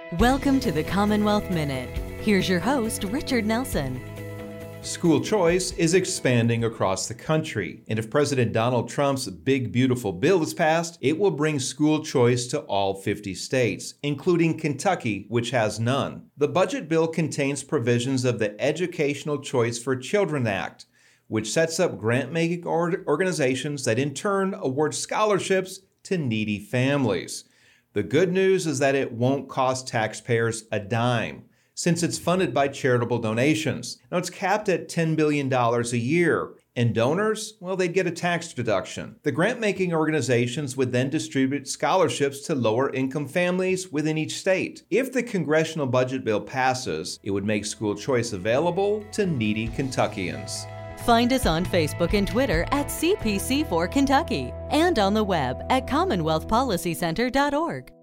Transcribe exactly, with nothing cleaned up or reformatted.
Welcome to the Commonwealth Minute. Here's your host, Richard Nelson. School choice is expanding across the country, and if President Donald Trump's big beautiful bill is passed, it will bring school choice to all fifty states, including Kentucky, which has none. The budget bill contains provisions of the Educational Choice for Children Act, which sets up grant-making organizations that in turn award scholarships to needy families. The good news is that it won't cost taxpayers a dime, since it's funded by charitable donations. Now, it's capped at ten billion dollars a year, and donors, well, they'd get a tax deduction. The grant-making organizations would then distribute scholarships to lower-income families within each state. If the congressional budget bill passes, it would make school choice available to needy Kentuckians. Find us on Facebook and Twitter at C P C four Kentucky and on the web at commonwealth policy center dot org.